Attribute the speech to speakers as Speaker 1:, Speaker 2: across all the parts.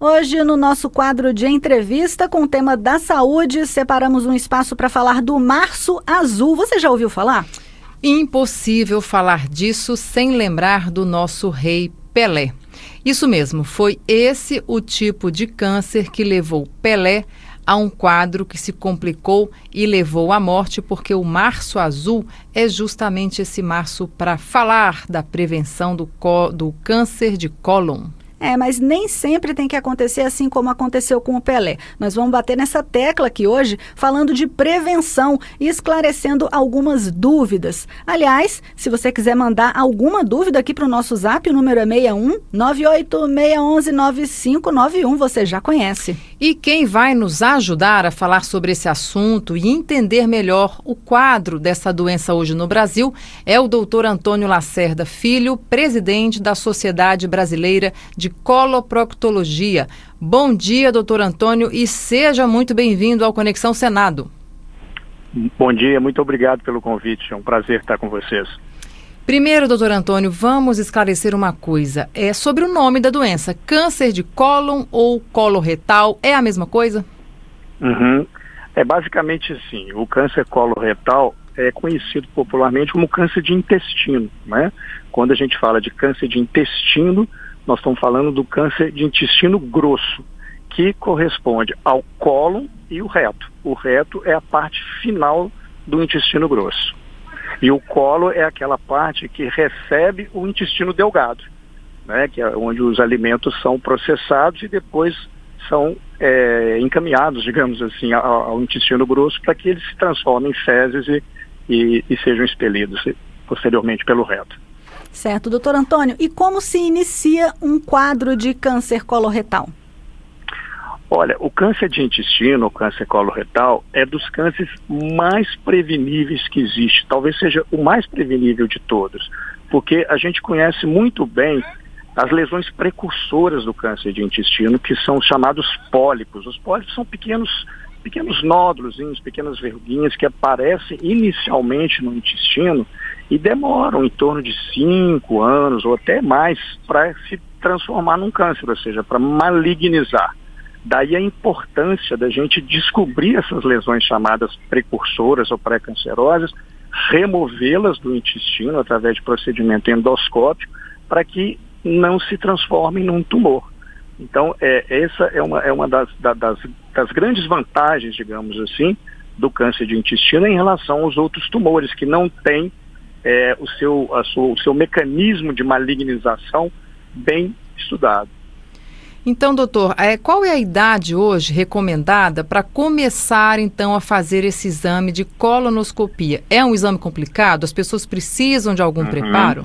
Speaker 1: Hoje, no nosso quadro de entrevista com o tema da saúde, separamos um espaço para falar do Março Azul. Você já ouviu falar?
Speaker 2: Impossível falar disso sem lembrar do nosso rei Pelé. Isso mesmo, foi esse o tipo de câncer que levou Pelé a um quadro que se complicou e levou à morte, porque o Março Azul é justamente esse março para falar da prevenção do câncer de cólon.
Speaker 1: Mas nem sempre tem que acontecer assim como aconteceu com o Pelé. Nós vamos bater nessa tecla aqui hoje, falando de prevenção e esclarecendo algumas dúvidas. Aliás, se você quiser mandar alguma dúvida aqui para o nosso zap, o número é 61-98611-9591, você já conhece.
Speaker 2: E quem vai nos ajudar a falar sobre esse assunto e entender melhor o quadro dessa doença hoje no Brasil é o Dr. Antônio Lacerda Filho, presidente da Sociedade Brasileira de Coloproctologia. Bom dia, doutor Antônio, e seja muito bem-vindo ao Conexão Senado.
Speaker 3: Bom dia, muito obrigado pelo convite, é um prazer estar com vocês.
Speaker 2: Primeiro, doutor Antônio, vamos esclarecer uma coisa. É sobre o nome da doença. Câncer de cólon ou coloretal é a mesma coisa?
Speaker 3: É basicamente assim, o câncer coloretal é conhecido popularmente como câncer de intestino, né? Quando a gente fala de câncer de intestino, nós estamos falando do câncer de intestino grosso, que corresponde ao cólon e o reto. O reto é a parte final do intestino grosso. E o colo é aquela parte que recebe o intestino delgado, né, que é onde os alimentos são processados e depois são encaminhados, digamos assim, ao intestino grosso para que eles se transformem em fezes e sejam expelidos posteriormente pelo reto.
Speaker 1: Certo, doutor Antônio. E como se inicia um quadro de câncer coloretal?
Speaker 3: Olha, o câncer de intestino, o câncer coloretal, é dos cânceres mais preveníveis que existe. Talvez seja o mais prevenível de todos, porque a gente conhece muito bem as lesões precursoras do câncer de intestino, que são chamados pólipos. Os pólipos são pequenos nódulos, pequenas verruguinhas que aparecem inicialmente no intestino e demoram em torno de 5 anos ou até mais para se transformar num câncer, ou seja, para malignizar. Daí a importância da gente descobrir essas lesões chamadas precursoras ou pré-cancerosas, removê-las do intestino através de procedimento endoscópico para que não se transformem num tumor. Então, essa é uma das grandes vantagens, digamos assim, do câncer de intestino em relação aos outros tumores, que não têm o seu mecanismo de malignização bem estudado.
Speaker 2: Então, doutor, qual é a idade hoje recomendada para começar, então, a fazer esse exame de colonoscopia? É um exame complicado? As pessoas precisam de algum preparo?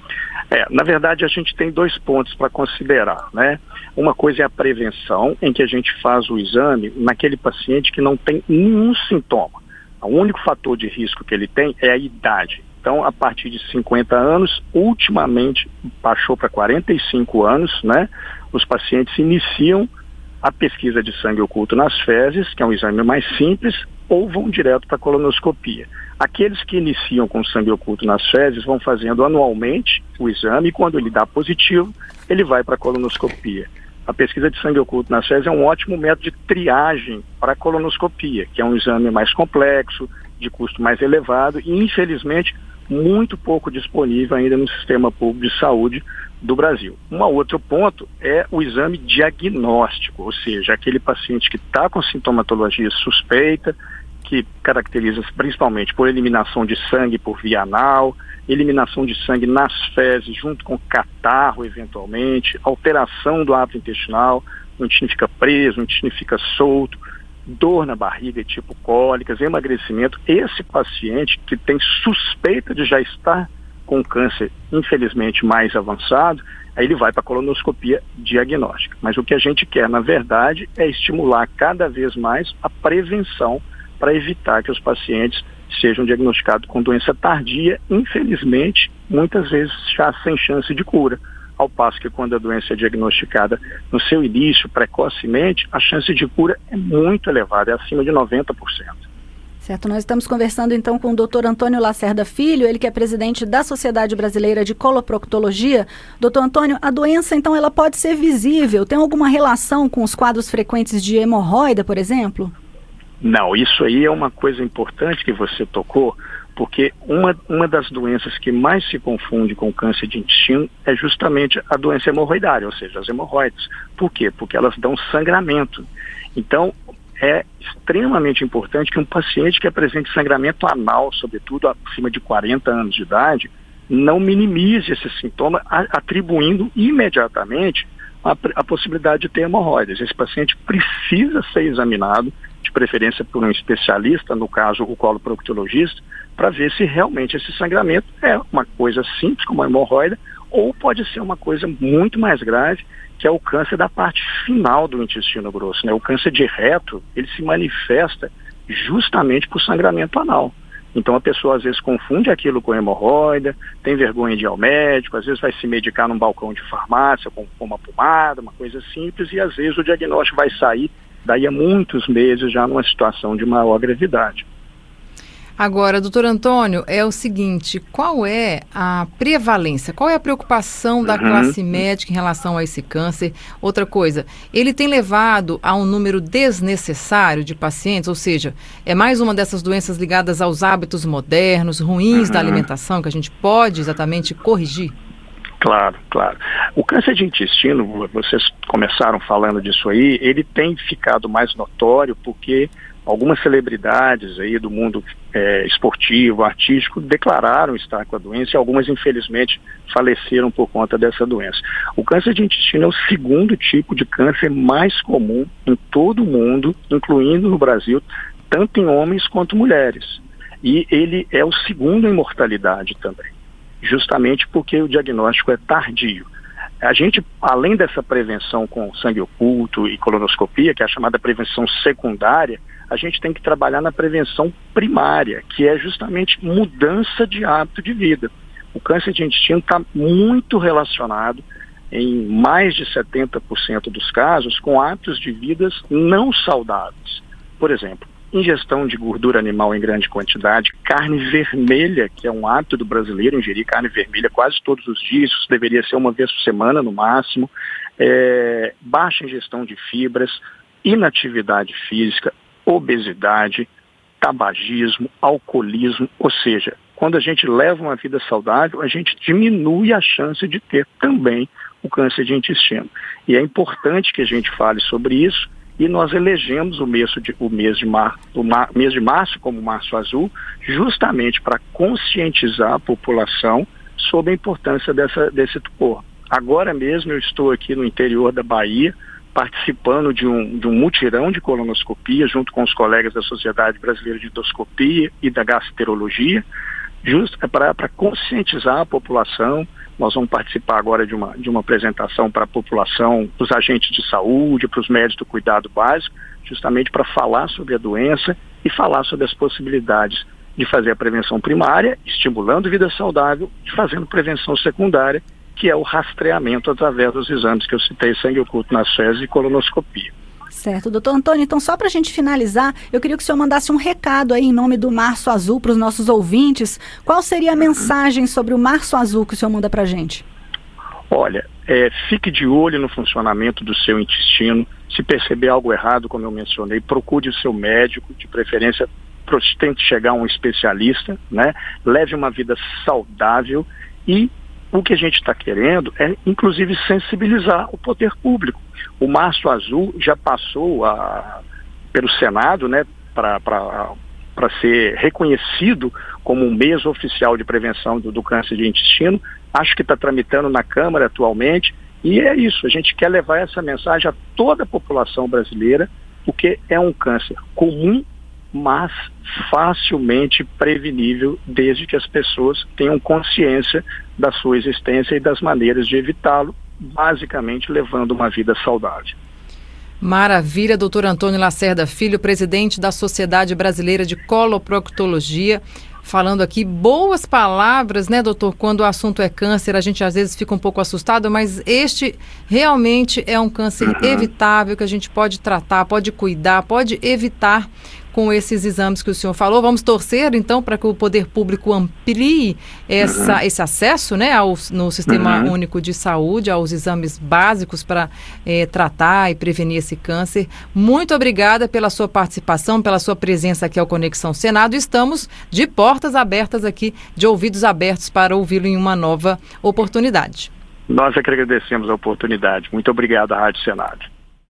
Speaker 3: Na verdade, a gente tem 2 pontos para considerar, né? Uma coisa é a prevenção, em que a gente faz o exame naquele paciente que não tem nenhum sintoma. O único fator de risco que ele tem é a idade. Então, a partir de 50 anos, ultimamente baixou para 45 anos, né? Os pacientes iniciam a pesquisa de sangue oculto nas fezes, que é um exame mais simples, ou vão direto para a colonoscopia. Aqueles que iniciam com sangue oculto nas fezes vão fazendo anualmente o exame e quando ele dá positivo, ele vai para a colonoscopia. A pesquisa de sangue oculto nas fezes é um ótimo método de triagem para a colonoscopia, que é um exame mais complexo, de custo mais elevado e, infelizmente, muito pouco disponível ainda no sistema público de saúde do Brasil. Um outro ponto é o exame diagnóstico, ou seja, aquele paciente que está com sintomatologia suspeita, que caracteriza principalmente por eliminação de sangue por via anal, eliminação de sangue nas fezes junto com catarro eventualmente, alteração do hábito intestinal, o intestino fica preso, o intestino fica solto, dor na barriga tipo cólicas, emagrecimento. Esse paciente que tem suspeita de já estar com câncer, infelizmente, mais avançado, aí ele vai para a colonoscopia diagnóstica. Mas o que a gente quer, na verdade, é estimular cada vez mais a prevenção para evitar que os pacientes sejam diagnosticados com doença tardia, infelizmente, muitas vezes já sem chance de cura. Ao passo que quando a doença é diagnosticada no seu início, precocemente, a chance de cura é muito elevada, é acima de 90%.
Speaker 1: Certo, nós estamos conversando então com o Dr. Antônio Lacerda Filho, ele que é presidente da Sociedade Brasileira de Coloproctologia. Dr. Antônio, a doença então ela pode ser visível, tem alguma relação com os quadros frequentes de hemorroida, por exemplo?
Speaker 3: Não, isso aí é uma coisa importante que você tocou, porque uma das doenças que mais se confunde com o câncer de intestino é justamente a doença hemorroidária, ou seja, as hemorroidas. Por quê? Porque elas dão sangramento. Então, é extremamente importante que um paciente que apresente sangramento anal, sobretudo acima de 40 anos de idade, não minimize esse sintoma, atribuindo imediatamente a possibilidade de ter hemorroidas. Esse paciente precisa ser examinado, de preferência por um especialista, no caso o coloproctologista, para ver se realmente esse sangramento é uma coisa simples, como a hemorroida, ou pode ser uma coisa muito mais grave, que é o câncer da parte final do intestino grosso, né? O câncer de reto, ele se manifesta justamente por sangramento anal. Então a pessoa às vezes confunde aquilo com hemorroida, tem vergonha de ir ao médico, às vezes vai se medicar num balcão de farmácia com uma pomada, uma coisa simples, e às vezes o diagnóstico vai sair daí a muitos meses já numa situação de maior gravidade.
Speaker 2: Agora, doutor Antônio, é o seguinte, qual é a prevalência, qual é a preocupação da classe médica em relação a esse câncer? Outra coisa, ele tem levado a um número desnecessário de pacientes, ou seja, é mais uma dessas doenças ligadas aos hábitos modernos, ruins da alimentação, que a gente pode exatamente corrigir?
Speaker 3: Claro, claro. O câncer de intestino, vocês começaram falando disso aí, ele tem ficado mais notório porque algumas celebridades aí do mundo esportivo, artístico, declararam estar com a doença e algumas, infelizmente, faleceram por conta dessa doença. O câncer de intestino é o segundo tipo de câncer mais comum em todo o mundo, incluindo no Brasil, tanto em homens quanto mulheres. E ele é o segundo em mortalidade também, justamente porque o diagnóstico é tardio. A gente, além dessa prevenção com sangue oculto e colonoscopia, que é a chamada prevenção secundária, a gente tem que trabalhar na prevenção primária, que é justamente mudança de hábito de vida. O câncer de intestino está muito relacionado, em mais de 70% dos casos, com hábitos de vidas não saudáveis. Por exemplo, ingestão de gordura animal em grande quantidade, carne vermelha, que é um hábito do brasileiro, ingerir carne vermelha quase todos os dias, isso deveria ser uma vez por semana no máximo, baixa ingestão de fibras, inatividade física, obesidade, tabagismo, alcoolismo, ou seja, quando a gente leva uma vida saudável, a gente diminui a chance de ter também o câncer de intestino. E é importante que a gente fale sobre isso, e nós elegemos o mês de março como Março Azul, justamente para conscientizar a população sobre a importância desse tumor. Agora mesmo eu estou aqui no interior da Bahia, participando de um mutirão de colonoscopia, junto com os colegas da Sociedade Brasileira de Endoscopia e da Gastroenterologia, justo para conscientizar a população. Nós vamos participar agora de uma apresentação para a população, para os agentes de saúde, para os médicos do cuidado básico, justamente para falar sobre a doença e falar sobre as possibilidades de fazer a prevenção primária, estimulando vida saudável, e fazendo prevenção secundária, que é o rastreamento através dos exames que eu citei, sangue oculto nas fezes e colonoscopia.
Speaker 1: Certo, doutor Antônio, então só para a gente finalizar, eu queria que o senhor mandasse um recado aí em nome do Março Azul para os nossos ouvintes. Qual seria a mensagem sobre o Março Azul que o senhor manda para a gente?
Speaker 3: Olha, fique de olho no funcionamento do seu intestino. Se perceber algo errado, como eu mencionei, procure o seu médico, de preferência tente chegar a um especialista, né? Leve uma vida saudável e o que a gente está querendo é, inclusive, sensibilizar o poder público. O Março Azul já passou pelo Senado, né, para ser reconhecido como um mês oficial de prevenção do câncer de intestino. Acho que está tramitando na Câmara atualmente. E é isso, a gente quer levar essa mensagem a toda a população brasileira, porque é um câncer comum, mas facilmente prevenível, desde que as pessoas tenham consciência da sua existência e das maneiras de evitá-lo, basicamente levando uma vida saudável.
Speaker 2: Maravilha, doutor Antônio Lacerda Filho, presidente da Sociedade Brasileira de Coloproctologia, falando aqui boas palavras, né, doutor? Quando o assunto é câncer, a gente às vezes fica um pouco assustado, mas este realmente é um câncer evitável, que a gente pode tratar, pode cuidar, pode evitar com esses exames que o senhor falou. Vamos torcer, então, para que o poder público amplie esse acesso, né, no Sistema Único de Saúde, aos exames básicos para tratar e prevenir esse câncer. Muito obrigada pela sua participação, pela sua presença aqui ao Conexão Senado. Estamos de portas abertas aqui, de ouvidos abertos para ouvi-lo em uma nova oportunidade.
Speaker 3: Nós é que agradecemos a oportunidade. Muito obrigado à Rádio Senado.